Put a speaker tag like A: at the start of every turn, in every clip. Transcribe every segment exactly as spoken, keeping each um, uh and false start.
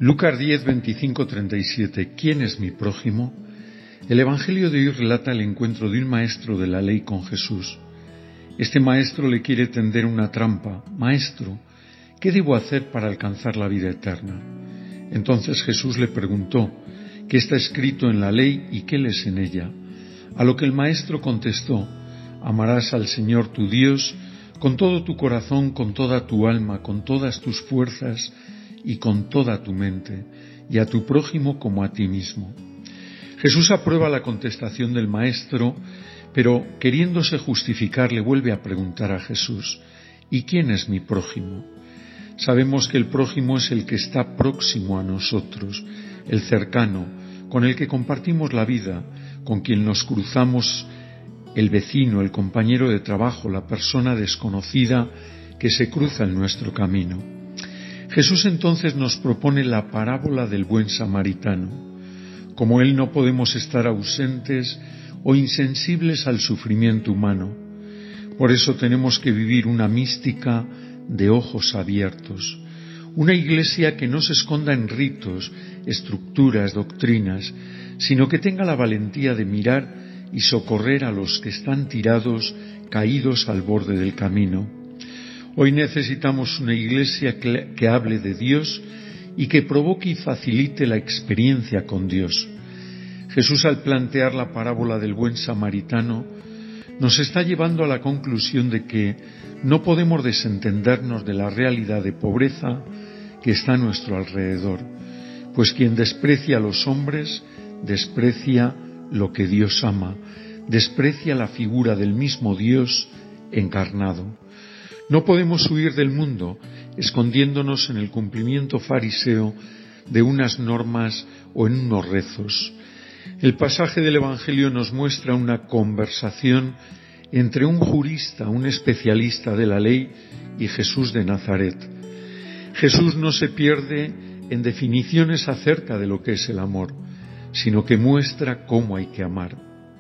A: Lucas diez, veinticinco, treinta y siete. ¿Quién es mi prójimo? El Evangelio de hoy relata el encuentro de un maestro de la ley con Jesús. Este maestro le quiere tender una trampa. Maestro, ¿qué debo hacer para alcanzar la vida eterna? Entonces Jesús le preguntó, ¿qué está escrito en la ley y qué lees en ella? A lo que el maestro contestó, amarás al Señor tu Dios con todo tu corazón, con toda tu alma, con todas tus fuerzas y con toda tu mente, y a tu prójimo como a ti mismo. Jesús aprueba la contestación del maestro, pero queriéndose justificar le vuelve a preguntar a Jesús, ¿y quién es mi prójimo? Sabemos que el prójimo es el que está próximo a nosotros, el cercano, con el que compartimos la vida, con quien nos cruzamos, el vecino, el compañero de trabajo, la persona desconocida que se cruza en nuestro camino. Jesús entonces nos propone la parábola del buen samaritano. Como Él no podemos estar ausentes o insensibles al sufrimiento humano. Por eso tenemos que vivir una mística de ojos abiertos, una iglesia que no se esconda en ritos, estructuras, doctrinas, sino que tenga la valentía de mirar y socorrer a los que están tirados, caídos al borde del camino. Hoy necesitamos una iglesia que, que hable de Dios y que provoque y facilite la experiencia con Dios. Jesús, al plantear la parábola del buen samaritano, nos está llevando a la conclusión de que no podemos desentendernos de la realidad de pobreza que está a nuestro alrededor, pues quien desprecia a los hombres, desprecia lo que Dios ama, desprecia la figura del mismo Dios encarnado. No podemos huir del mundo escondiéndonos en el cumplimiento fariseo de unas normas o en unos rezos. El pasaje del Evangelio nos muestra una conversación entre un jurista, un especialista de la ley, y Jesús de Nazaret. Jesús no se pierde en definiciones acerca de lo que es el amor, sino que muestra cómo hay que amar.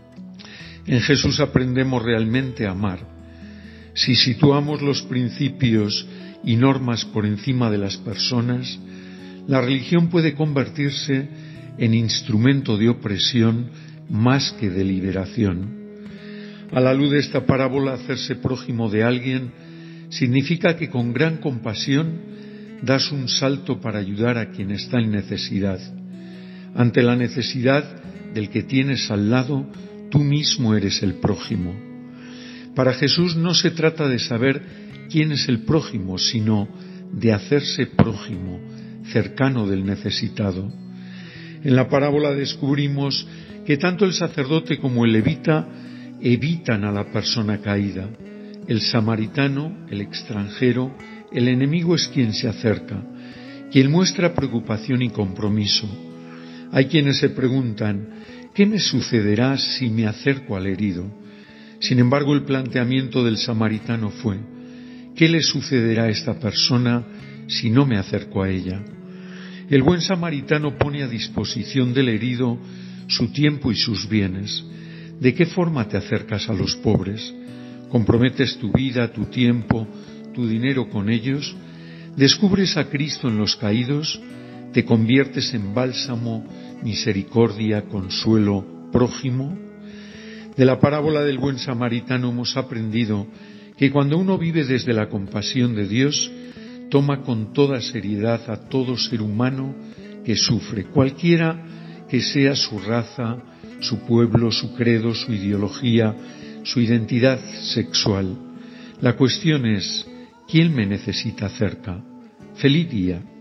A: En Jesús aprendemos realmente a amar. Si situamos los principios y normas por encima de las personas, la religión puede convertirse en instrumento de opresión más que de liberación. A la luz de esta parábola, hacerse prójimo de alguien significa que con gran compasión das un salto para ayudar a quien está en necesidad. Ante la necesidad del que tienes al lado, tú mismo eres el prójimo. Para Jesús no se trata de saber quién es el prójimo, sino de hacerse prójimo, cercano del necesitado. En la parábola descubrimos que tanto el sacerdote como el levita evitan a la persona caída. El samaritano, el extranjero, el enemigo es quien se acerca, quien muestra preocupación y compromiso. Hay quienes se preguntan, ¿qué me sucederá si me acerco al herido? Sin embargo, el planteamiento del samaritano fue, ¿qué le sucederá a esta persona si no me acerco a ella? El buen samaritano pone a disposición del herido su tiempo y sus bienes. ¿De qué forma te acercas a los pobres? ¿Comprometes tu vida, tu tiempo, tu dinero con ellos? ¿Descubres a Cristo en los caídos? ¿Te conviertes en bálsamo, misericordia, consuelo, prójimo? De la parábola del buen samaritano hemos aprendido que cuando uno vive desde la compasión de Dios, toma con toda seriedad a todo ser humano que sufre, cualquiera que sea su raza, su pueblo, su credo, su ideología, su identidad sexual. La cuestión es, ¿quién me necesita cerca? Feliz día.